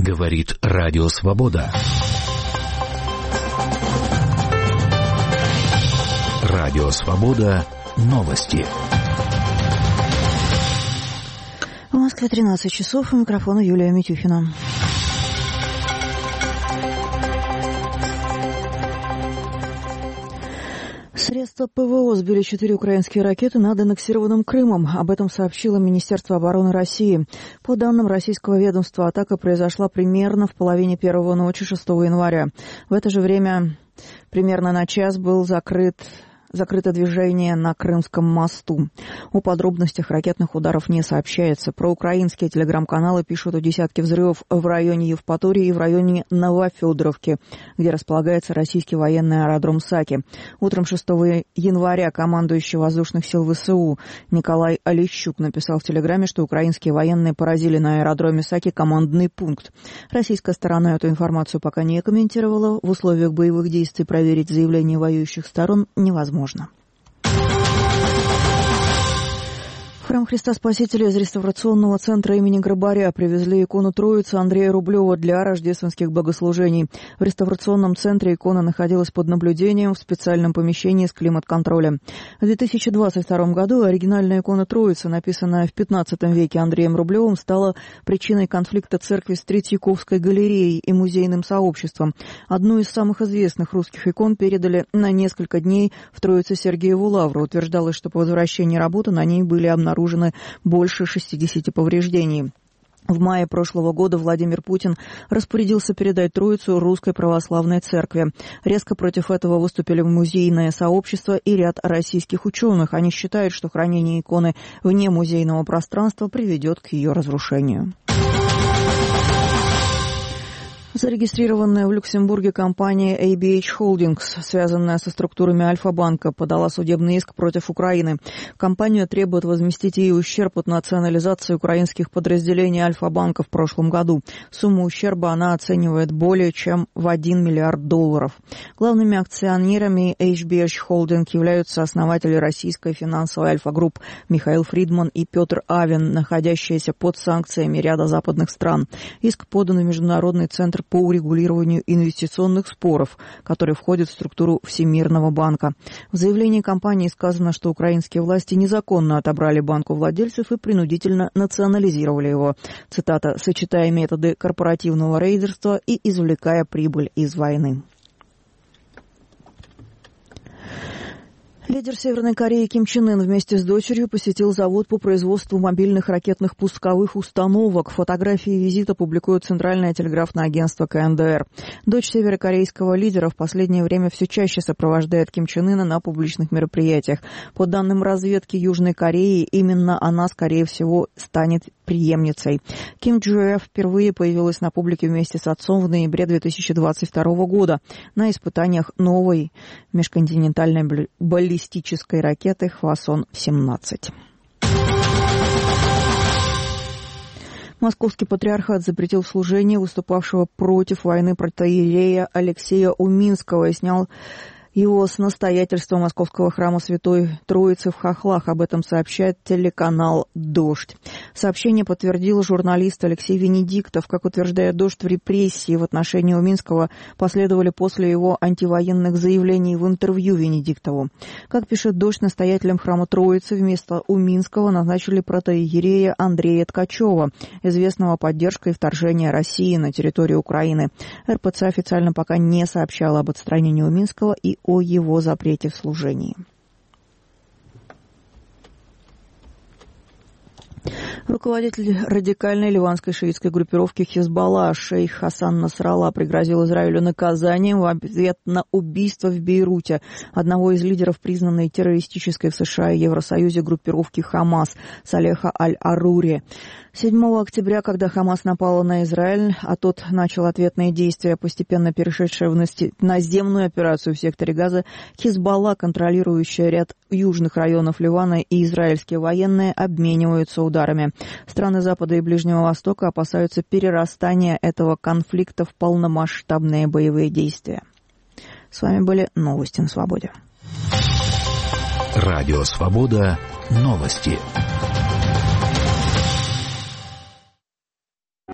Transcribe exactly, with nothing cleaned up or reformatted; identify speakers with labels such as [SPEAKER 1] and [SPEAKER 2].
[SPEAKER 1] Говорит Радио Свобода. Радио Свобода. Новости.
[SPEAKER 2] В Москве тринадцать часов. У микрофона Юлия Митюхина. Средства ПВО сбили четыре украинские ракеты над аннексированным Крымом. Об этом сообщило Министерство обороны России. По данным российского ведомства, атака произошла примерно в половине первого ночи шестого января. В это же время примерно на час был закрыт Закрыто движение на Крымском мосту. О подробностях ракетных ударов не сообщается. Проукраинские телеграм-каналы пишут о десятке взрывов в районе Евпатории и в районе Новофедоровки, где располагается российский военный аэродром Саки. Утром шестого января командующий воздушных сил ВСУ Николай Олещук написал в телеграме, что украинские военные поразили на аэродроме Саки командный пункт. Российская сторона эту информацию пока не комментировала. В условиях боевых действий проверить заявления воюющих сторон невозможно. Можно. В храм Христа Спасителя из реставрационного центра имени Грабаря привезли икону Троицы Андрея Рублева для рождественских богослужений. В реставрационном центре икона находилась под наблюдением в специальном помещении с климат-контролем. В две тысячи двадцать втором году оригинальная икона Троицы, написанная в пятнадцатом веке Андреем Рублевым, стала причиной конфликта церкви с Третьяковской галереей и музейным сообществом. Одну из самых известных русских икон передали на несколько дней в Троице-Сергиеву лавру. Утверждалось, что по возвращении работы на ней были обнаружены больше шестидесяти повреждений. В мае прошлого года Владимир Путин распорядился передать Троицу Русской Православной Церкви. Резко против этого выступили музейное сообщество и ряд российских ученых. Они считают, что хранение иконы вне музейного пространства приведет к ее разрушению. Зарегистрированная в Люксембурге компания эй би эйч Holdings, связанная со структурами Альфа-банка, подала судебный иск против Украины. Компания требует возместить ей ущерб от национализации украинских подразделений Альфа-банка в прошлом году. Сумму ущерба она оценивает более чем в один миллиард долларов. Главными акционерами эйч би эйч Holding являются основатели российской финансовой Альфа-групп Михаил Фридман и Петр Авен, находящиеся под санкциями ряда западных стран. Иск подан в Международный центр по урегулированию инвестиционных споров, который входит в структуру Всемирного банка. В заявлении компании сказано, что украинские власти незаконно отобрали банк у владельцев и принудительно национализировали его. Цитата: «сочетая методы корпоративного рейдерства и извлекая прибыль из войны». Лидер Северной Кореи Ким Чен Ын вместе с дочерью посетил завод по производству мобильных ракетных пусковых установок. Фотографии визита публикует Центральное телеграфное агентство ка эн дэ эр. Дочь северокорейского лидера в последнее время все чаще сопровождает Ким Чен Ына на публичных мероприятиях. По данным разведки Южной Кореи, именно она, скорее всего, станет преемницей. Ким Джо впервые появилась на публике вместе с отцом в ноябре две тысячи двадцать второго года на испытаниях новой межконтинентальной баллистической ракеты Хвасон семнадцать. Московский патриархат запретил служение выступавшего против войны протоиерея Алексея Уминского и снял его с настоятельства Московского храма Святой Троицы в Хохлах. Об этом сообщает телеканал «Дождь». Сообщение подтвердил журналист Алексей Венедиктов. Как утверждает «Дождь», в репрессии в отношении Уминского последовали после его антивоенных заявлений в интервью Венедиктову. Как пишет «Дождь», настоятелем храма Троицы вместо Уминского назначили протоиерея Андрея Ткачева, известного поддержкой вторжения России на территорию Украины. эр пэ цэ официально пока не сообщала об отстранении Уминского и о его запрете в служении. Руководитель радикальной ливанской шиитской группировки Хизбалла шейх Хасан Насралла пригрозил Израилю наказанием в ответ на убийство в Бейруте одного из лидеров признанной террористической в США и Евросоюзе группировки Хамас Салеха Аль-Арури. седьмого октября, когда Хамас напала на Израиль, а тот начал ответные действия, постепенно перешедшие в наземную операцию в секторе Газа, Хизбалла, контролирующая ряд южных районов Ливана, и израильские военные обмениваются ударами. Страны Запада и Ближнего Востока опасаются перерастания этого конфликта в полномасштабные боевые действия. С вами были новости на Свободе.
[SPEAKER 1] Радио Свобода. Новости.